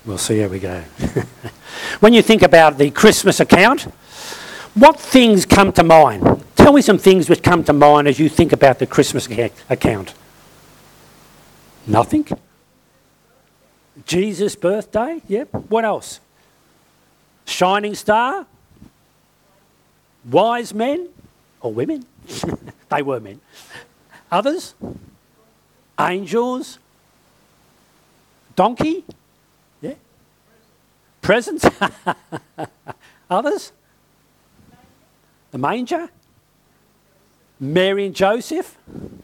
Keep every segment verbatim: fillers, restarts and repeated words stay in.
We'll see how we go. When you think about the Christmas account, what things come to mind? Tell me some things which come to mind as you think about the Christmas account. Nothing? Jesus' birthday? Yep. What else? Shining star? Wise men? Or women? They were men. Others? Angels? Donkey? Yeah. Presents? Others? The manger? Mary and Joseph?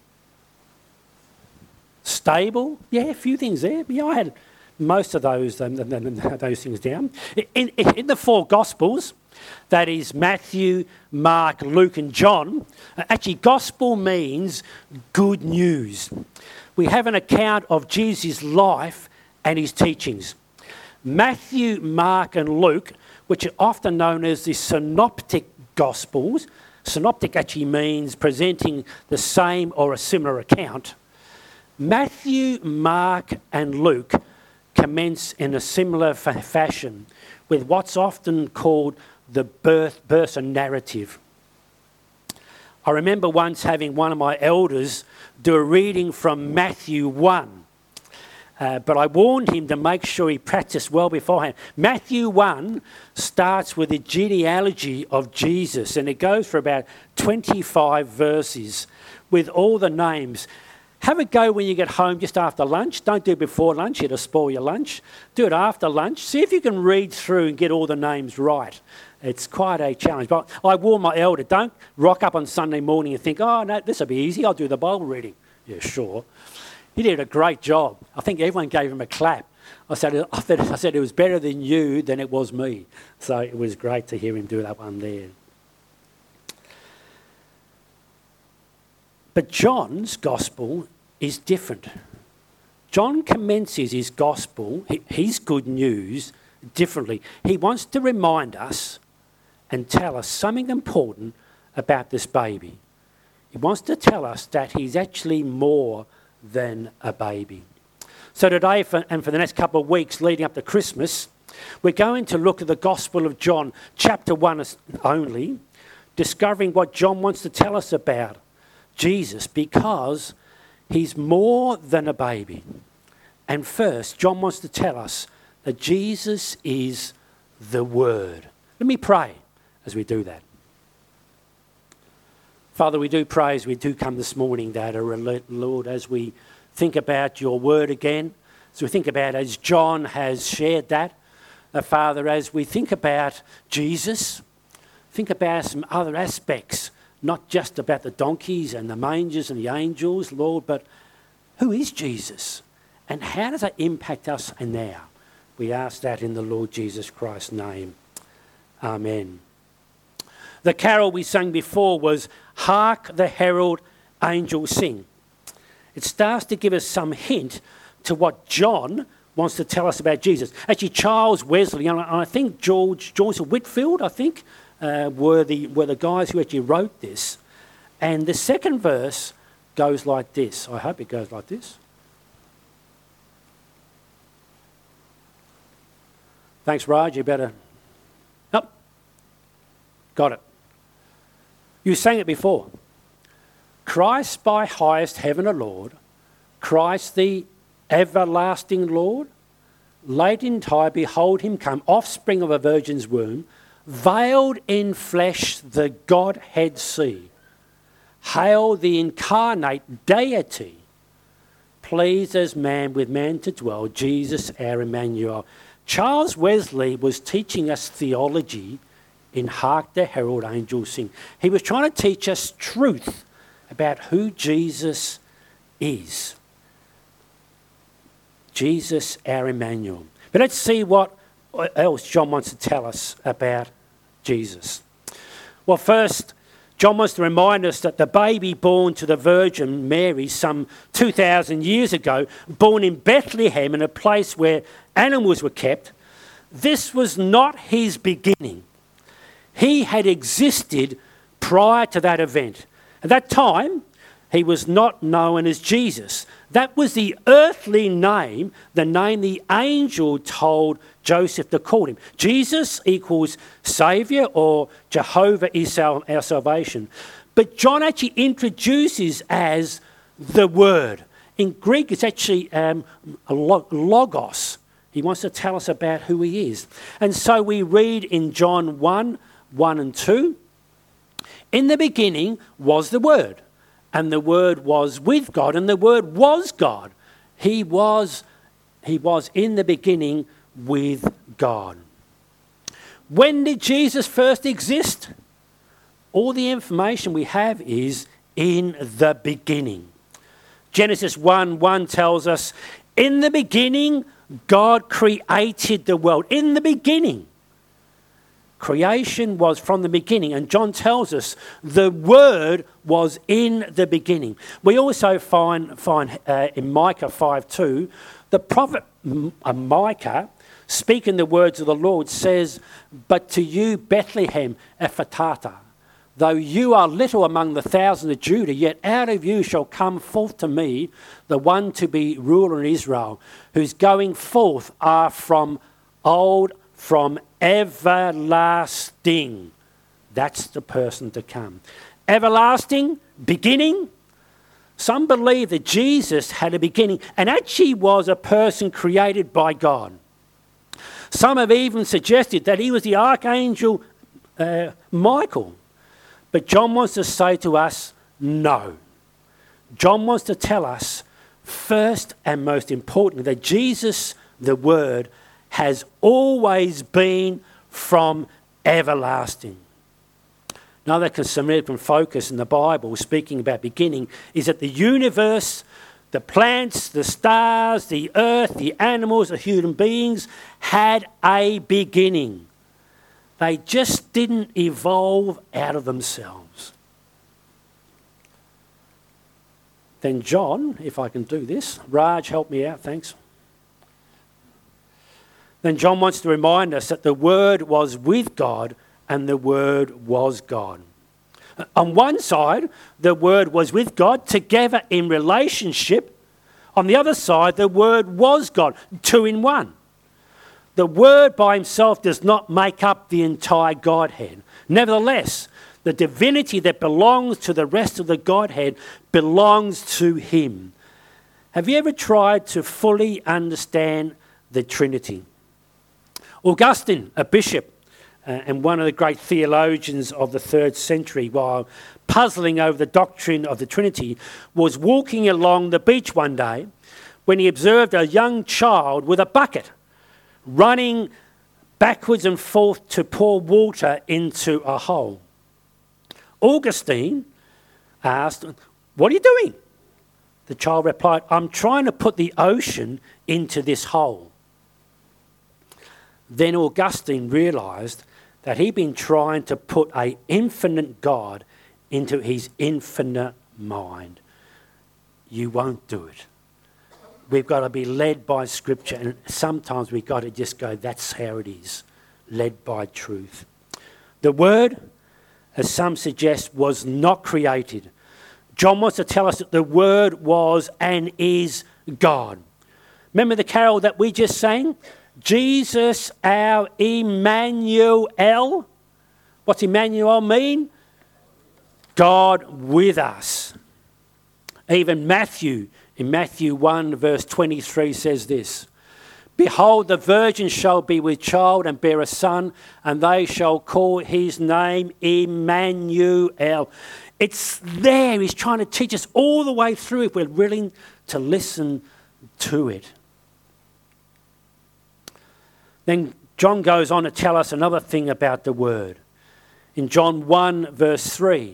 Stable? Yeah, a few things there. Yeah, I had most of those um, those things down. In, in, in the four Gospels, that is Matthew, Mark, Luke and John, actually gospel means good news. We have an account of Jesus' life and his teachings. Matthew, Mark and Luke, which are often known as the synoptic Gospels. Synoptic actually means presenting the same or a similar account. Matthew, Mark and Luke commence in a similar fa- fashion with what's often called the birth person narrative. I remember once having one of my elders do a reading from Matthew one, uh, but I warned him to make sure he practiced well beforehand. Matthew one starts with the genealogy of Jesus, and it goes for about twenty-five verses with all the names. Have a go when you get home just after lunch. Don't do it before lunch, it'll spoil your lunch. Do it after lunch. See if you can read through and get all the names right. It's quite a challenge. But I warn my elder, don't rock up on Sunday morning and think, oh, no, this will be easy. I'll do the Bible reading. Yeah, sure. He did a great job. I think everyone gave him a clap. I said, I said, I said it was better than you than it was me. So it was great to hear him do that one there. But John's gospel is different. John commences his gospel, his good news, differently. He wants to remind us and tell us something important about this baby. He wants to tell us that he's actually more than a baby. So today, for, and for the next couple of weeks leading up to Christmas, we're going to look at the Gospel of John, chapter one only, discovering what John wants to tell us about Jesus, because he's more than a baby. And first, John wants to tell us that Jesus is the Word. Let me pray as we do that. Father, we do pray as we do come this morning that, Lord, as we think about your Word again, as we think about, as John has shared that, uh, Father, as we think about Jesus, think about some other aspects, not just about the donkeys and the mangers and the angels, Lord, but who is Jesus? And how does that impact us now? We ask that in the Lord Jesus Christ's name. Amen. The carol we sang before was Hark the Herald Angels Sing. It starts to give us some hint to what John wants to tell us about Jesus. Actually, Charles Wesley, and I think George Joseph Whitfield, I think, Uh, were the were the guys who actually wrote this. And the second verse goes like this. I hope it goes like this. Thanks, Raj. You better... Nope. Got it. You sang it before. Christ by highest heaven a Lord, Christ the everlasting Lord, late in time behold him come, offspring of a virgin's womb, veiled in flesh the Godhead see. Hail the incarnate deity, pleased as man with man to dwell, Jesus our Emmanuel. Charles Wesley was teaching us theology in Hark the Herald Angels Sing. He was trying to teach us truth about who Jesus is. Jesus our Emmanuel. But let's see what else John wants to tell us about Jesus. Well, first, John wants to remind us that the baby born to the Virgin Mary some two thousand years ago, born in Bethlehem in a place where animals were kept, this was not his beginning. He had existed prior to that event. At that time, He was not known as Jesus. That was the earthly name, the name the angel told Joseph to call him. Jesus equals Saviour, or Jehovah is our, our salvation. But John actually introduces as the Word. In Greek, it's actually um, logos. He wants to tell us about who he is. And so we read in John one, one and two, in the beginning was the Word. And the Word was with God, and the Word was God. He was, he was in the beginning with God. When did Jesus first exist? All the information we have is in the beginning. Genesis one one tells us, in the beginning, God created the world. In the beginning. Creation was from the beginning, and John tells us the Word was in the beginning. We also find, find uh, in Micah five two, the prophet Micah, speaking the words of the Lord, says, but to you, Bethlehem Ephratah, though you are little among the thousands of Judah, yet out of you shall come forth to me the one to be ruler in Israel, whose going forth are from old, from everlasting. That's the person to come. Everlasting, beginning. Some believe that Jesus had a beginning and actually was a person created by God. Some have even suggested that he was the archangel uh, Michael. But John wants to say to us, no. John wants to tell us, first and most importantly, that Jesus, the Word, has always been from everlasting. Another significant focus in the Bible, speaking about beginning, is that the universe, the plants, the stars, the earth, the animals, the human beings had a beginning. They just didn't evolve out of themselves. Then John, if I can do this, Raj, help me out, thanks. Then John wants to remind us that the Word was with God and the Word was God. On one side, the Word was with God, together in relationship. On the other side, the Word was God, two in one. The Word by himself does not make up the entire Godhead. Nevertheless, the divinity that belongs to the rest of the Godhead belongs to him. Have you ever tried to fully understand the Trinity? Augustine, a bishop uh, and one of the great theologians of the third century, while puzzling over the doctrine of the Trinity, was walking along the beach one day when he observed a young child with a bucket running backwards and forth to pour water into a hole. Augustine asked, "What are you doing?" The child replied, "I'm trying to put the ocean into this hole." Then Augustine realised that he'd been trying to put an infinite God into his infinite mind. You won't do it. We've got to be led by Scripture, and sometimes we've got to just go, that's how it is, led by truth. The Word, as some suggest, was not created. John wants to tell us that the Word was and is God. Remember the carol that we just sang? Jesus, our Emmanuel. What's Emmanuel mean? God with us. Even Matthew, in Matthew one verse twenty-three says this, "Behold, the virgin shall be with child and bear a son, and they shall call his name Emmanuel." It's there. He's trying to teach us all the way through if we're willing to listen to it. Then John goes on to tell us another thing about the Word. In John one verse three,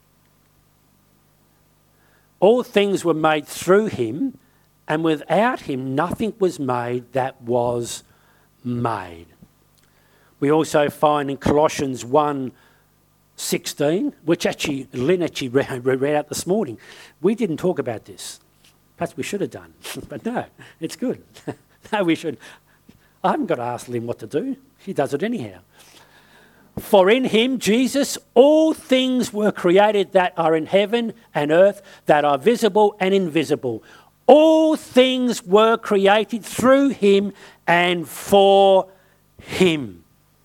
all things were made through him, and without him nothing was made that was made. We also find in Colossians one sixteen, which actually Lynn actually read, read out this morning. We didn't talk about this. Perhaps we should have done, but no, it's good. No, we should. I haven't got to ask Lynn what to do. She does it anyhow. For in him, Jesus, all things were created that are in heaven and earth, that are visible and invisible. All things were created through him and for him.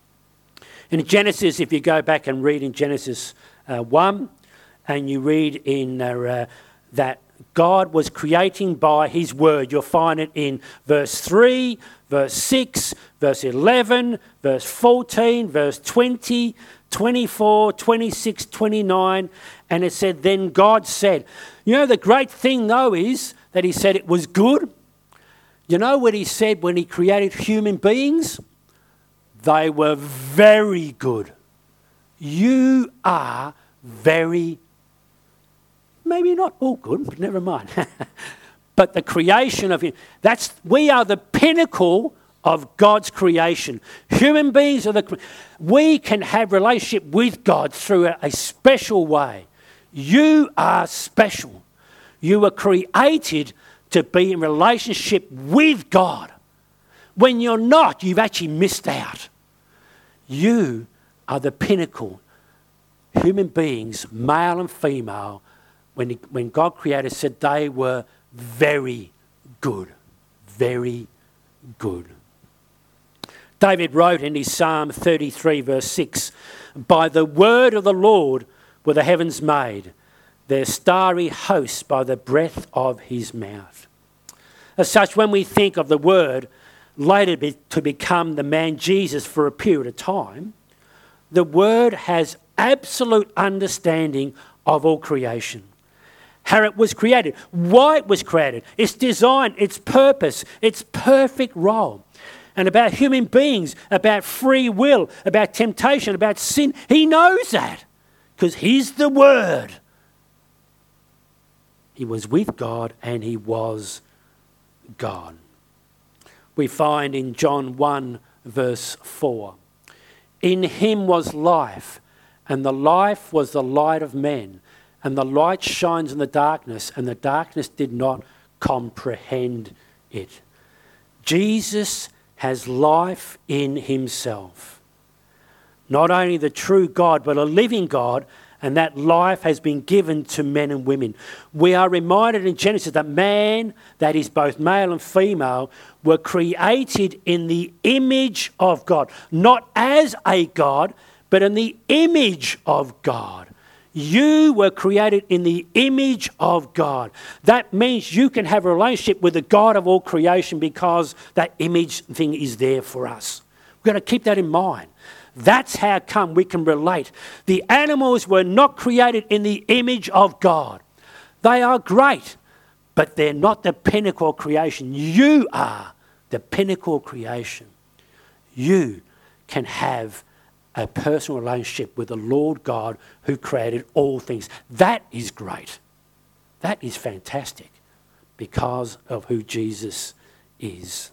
In Genesis, if you go back and read in Genesis uh, one, and you read in uh, uh, that God was creating by his word, you'll find it in verse three, verse six, verse eleven, verse fourteen, verse twenty, twenty-four, twenty-six, twenty-nine. And it said, then God said. You know, the great thing though is that he said it was good. You know what he said when he created human beings? They were very good. You are very, maybe not all good, but never mind. But the creation of him, that's, we are the pinnacle of God's creation. Human beings are the, we can have relationship with God through a, a special way. You are special. You were created to be in relationship with God. When you're not, you've actually missed out. You are the pinnacle. Human beings, male and female, when, he, when God created, said they were very good. Very good. David wrote in his Psalm thirty-three, verse six, by the word of the Lord were the heavens made, their starry hosts by the breath of his mouth. As such, when we think of the word later be, to become the man Jesus for a period of time, the word has absolute understanding of all creation. How it was created, why it was created, its design, its purpose, its perfect role. And about human beings, about free will, about temptation, about sin. He knows that because he's the Word. He was with God and he was God. We find in John one verse four, in him was life, and the life was the light of men, and the light shines in the darkness, and the darkness did not comprehend it. Jesus has life in himself. Not only the true God, but a living God, and that life has been given to men and women. We are reminded in Genesis that man, that is both male and female, were created in the image of God. Not as a God, but in the image of God. You were created in the image of God. That means you can have a relationship with the God of all creation because that image thing is there for us. We've got to keep that in mind. That's how come we can relate. The animals were not created in the image of God. They are great, but they're not the pinnacle of creation. You are the pinnacle of creation. You can have a personal relationship with the Lord God who created all things. That is great. That is fantastic because of who Jesus is.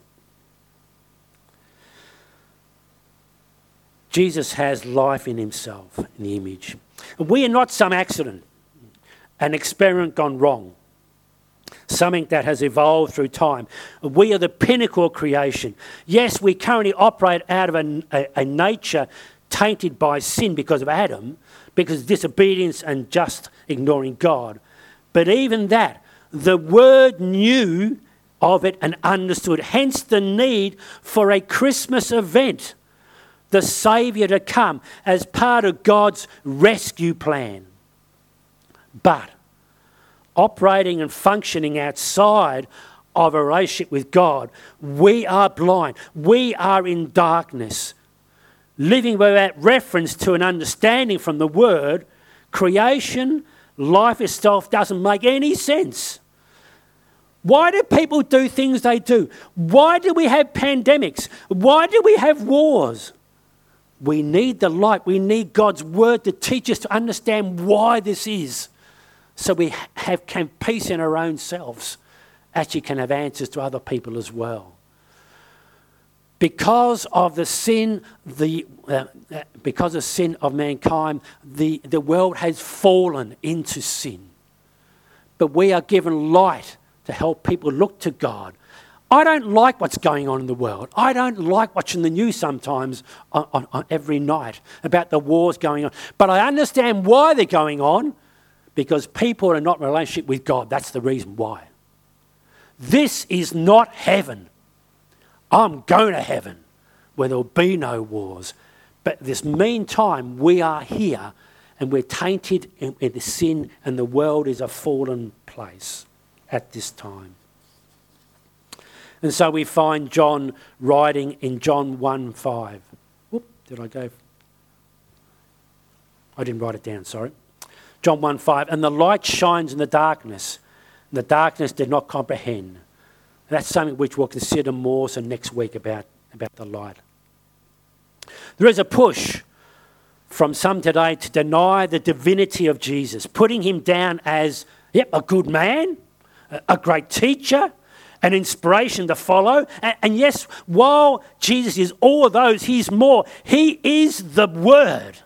Jesus has life in himself, in the image. And we are not some accident, an experiment gone wrong, something that has evolved through time. We are the pinnacle of creation. Yes, we currently operate out of a, a, a nature tainted by sin because of Adam, because of disobedience and just ignoring God. But even that, the Word knew of it and understood. Hence the need for a Christmas event, the Saviour to come as part of God's rescue plan. But operating and functioning outside of a relationship with God, we are blind. We are in darkness. Living without reference to an understanding from the Word, creation, life itself doesn't make any sense. Why do people do things they do? Why do we have pandemics? Why do we have wars? We need the light. We need God's Word to teach us to understand why this is. So we have can peace in our own selves. Actually can have answers to other people as well. Because of the sin, the uh, because of sin of mankind, the, the world has fallen into sin. But we are given light to help people look to God. I don't like what's going on in the world. I don't like watching the news sometimes on, on, on every night about the wars going on. But I understand why they're going on, because people are not in a relationship with God. That's the reason why. This is not heaven. I'm going to heaven where there'll be no wars. But this meantime, we are here and we're tainted in, in the sin, and the world is a fallen place at this time. And so we find John writing in John one five. Whoop, did I go? I didn't write it down, sorry. John one five. And the light shines in the darkness, and the darkness did not comprehend. That's something which we'll consider more so next week about, about the light. There is a push from some today to deny the divinity of Jesus, putting him down as, yep, a good man, a great teacher, an inspiration to follow. And, and yes, while Jesus is all of those, he's more. He is the Word.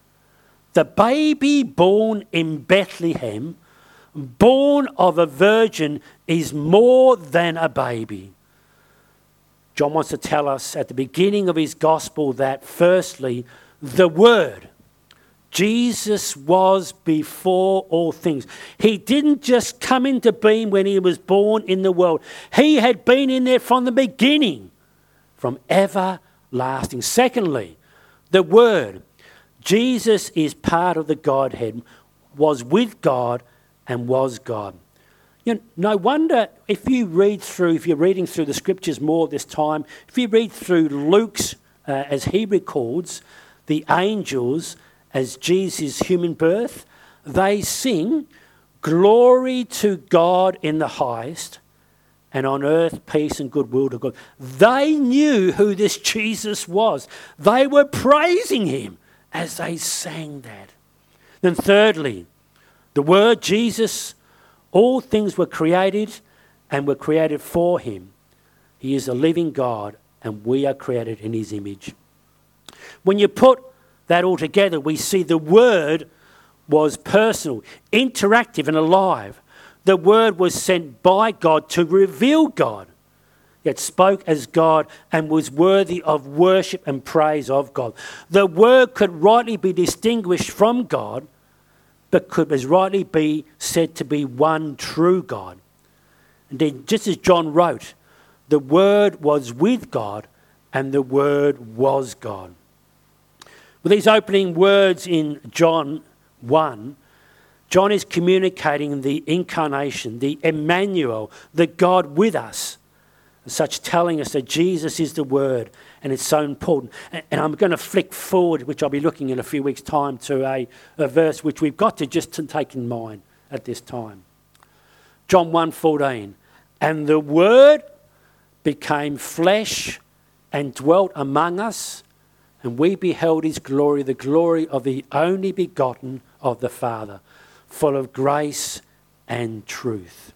The baby born in Bethlehem, born of a virgin, is more than a baby. John wants to tell us at the beginning of his gospel that, firstly, the Word, Jesus, was before all things. He didn't just come into being when he was born in the world. He had been in there from the beginning, from everlasting. Secondly, the Word, Jesus is part of the Godhead, was with God and was God. You know, no wonder if you read through, if you're reading through the scriptures more this time, if you read through Luke's, uh, as he records, the angels, as Jesus' human birth, they sing, glory to God in the highest, and on earth peace and goodwill to God. They knew who this Jesus was. They were praising him as they sang that. Then thirdly, the word Jesus, all things were created and were created for him. He is a living God and we are created in his image. When you put that all together, we see the Word was personal, interactive and alive. The Word was sent by God to reveal God. It spoke as God and was worthy of worship and praise of God. The Word could rightly be distinguished from God, but could as rightly be said to be one true God. Indeed, just as John wrote, the Word was with God and the Word was God. With these opening words in John one, John is communicating the incarnation, the Emmanuel, the God with us, as such telling us that Jesus is the Word, and it's so important. And I'm going to flick forward, which I'll be looking in a few weeks' time, to a, a verse which we've got to just to take in mind at this time. John one fourteen, and the Word became flesh and dwelt among us, and we beheld his glory, the glory of the only begotten of the Father, full of grace and truth.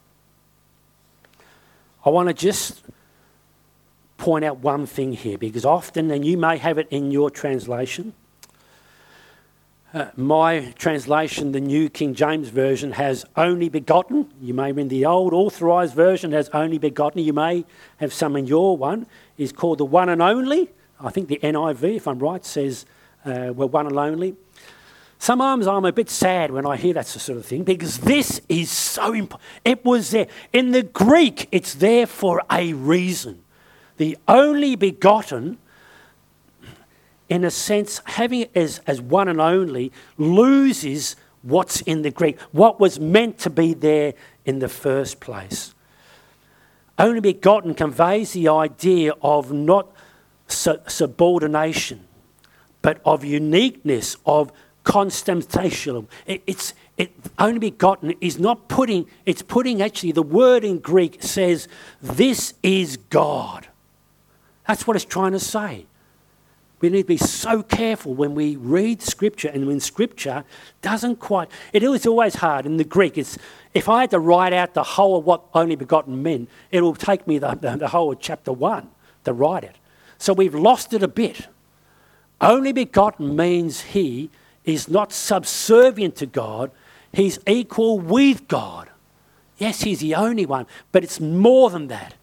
I want to just point out one thing here, because often, and you may have it in your translation, uh, my translation, the New King James Version, has only begotten. You may read the old authorised version has only begotten. You may have some in your one, is called the one and only. I think the N I V, if I'm right, says uh, we're one and only. Sometimes I'm a bit sad when I hear that sort of thing, because this is so important. It was there. In the Greek, it's there for a reason. The only begotten, in a sense, having it as, as one and only, loses what's in the Greek, what was meant to be there in the first place. Only begotten conveys the idea of not subordination, but of uniqueness, of consubstantial. It, it's it only begotten is not putting. It's putting actually the word in Greek says this is God. That's what it's trying to say. We need to be so careful when we read Scripture, and when Scripture doesn't quite. It is always hard in the Greek. It's if I had to write out the whole of what only begotten meant, it will take me the, the, the whole of chapter one to write it. So we've lost it a bit. Only begotten means he is not subservient to God. He's equal with God. Yes, he's the only one, but it's more than that.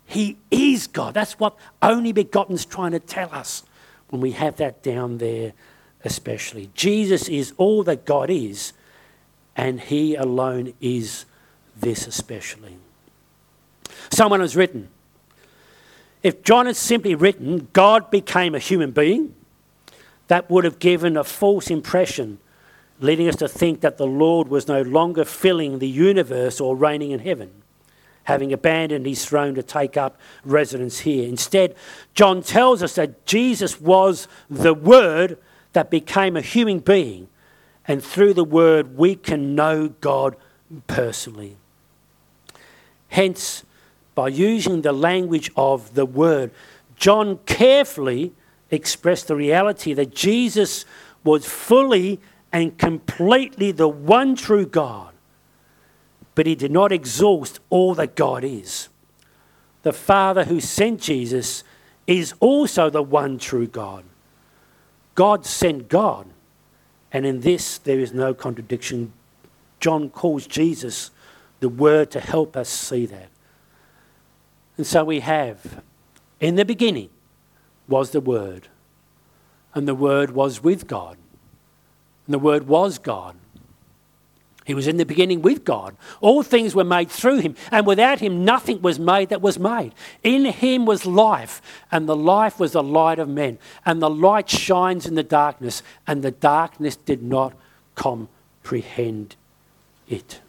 He is God. That's what only begotten's trying to tell us when we have that down there especially. Jesus is all that God is, and he alone is this especially. Someone has written, if John had simply written, God became a human being, that would have given a false impression, leading us to think that the Lord was no longer filling the universe or reigning in heaven, having abandoned his throne to take up residence here. Instead, John tells us that Jesus was the Word that became a human being, and through the Word we can know God personally. Hence, by using the language of the Word, John carefully expressed the reality that Jesus was fully and completely the one true God, but he did not exhaust all that God is. The Father who sent Jesus is also the one true God. God sent God, and in this there is no contradiction. John calls Jesus the Word to help us see that. And so we have, in the beginning was the Word, and the Word was with God, and the Word was God. He was in the beginning with God. All things were made through him, and without him nothing was made that was made. In him was life, and the life was the light of men. And the light shines in the darkness, and the darkness did not comprehend it.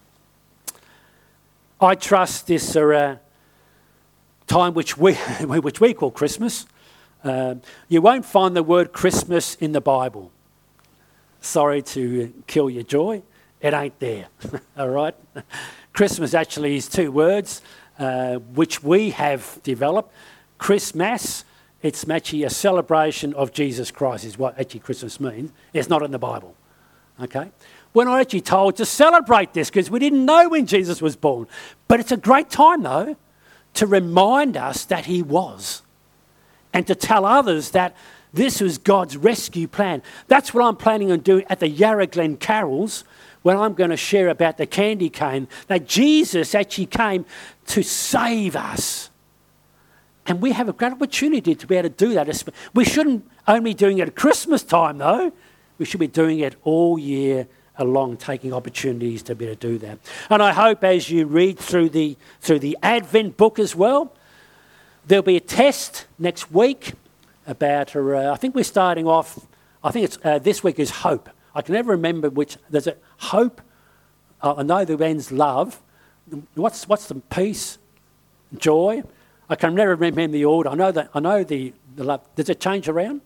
I trust this uh, time which we, which we call Christmas, uh, you won't find the word Christmas in the Bible. Sorry to kill your joy. It ain't there, all right? Christmas actually is two words, uh, which we have developed. Christmas, it's actually a celebration of Jesus Christ is what actually Christmas means. It's not in the Bible, okay? We're not actually told to celebrate this because we didn't know when Jesus was born. But it's a great time, though, to remind us that he was, and to tell others that this was God's rescue plan. That's what I'm planning on doing at the Yarra Glen Carols, when I'm going to share about the candy cane, that Jesus actually came to save us. And we have a great opportunity to be able to do that. We shouldn't only be doing it at Christmas time, though. We should be doing it all year along, taking opportunities to be able to do that. And I hope as you read through the, through the Advent book as well, there'll be a test next week about, uh, I think we're starting off, I think it's uh, this week is hope. I can never remember which. There's a hope. Uh, I know the end's love. What's what's the peace, joy? I can never remember the order. I know that. I know the, the love. Does it change around?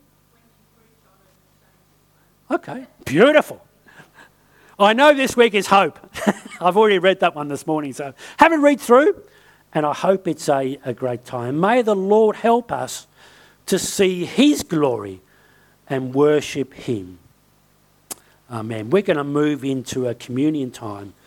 Okay, beautiful. I know this week is hope. I've already read that one this morning, so have a read through, and I hope it's a, a great time. May the Lord help us to see his glory and worship him. Amen. We're going to move into a communion time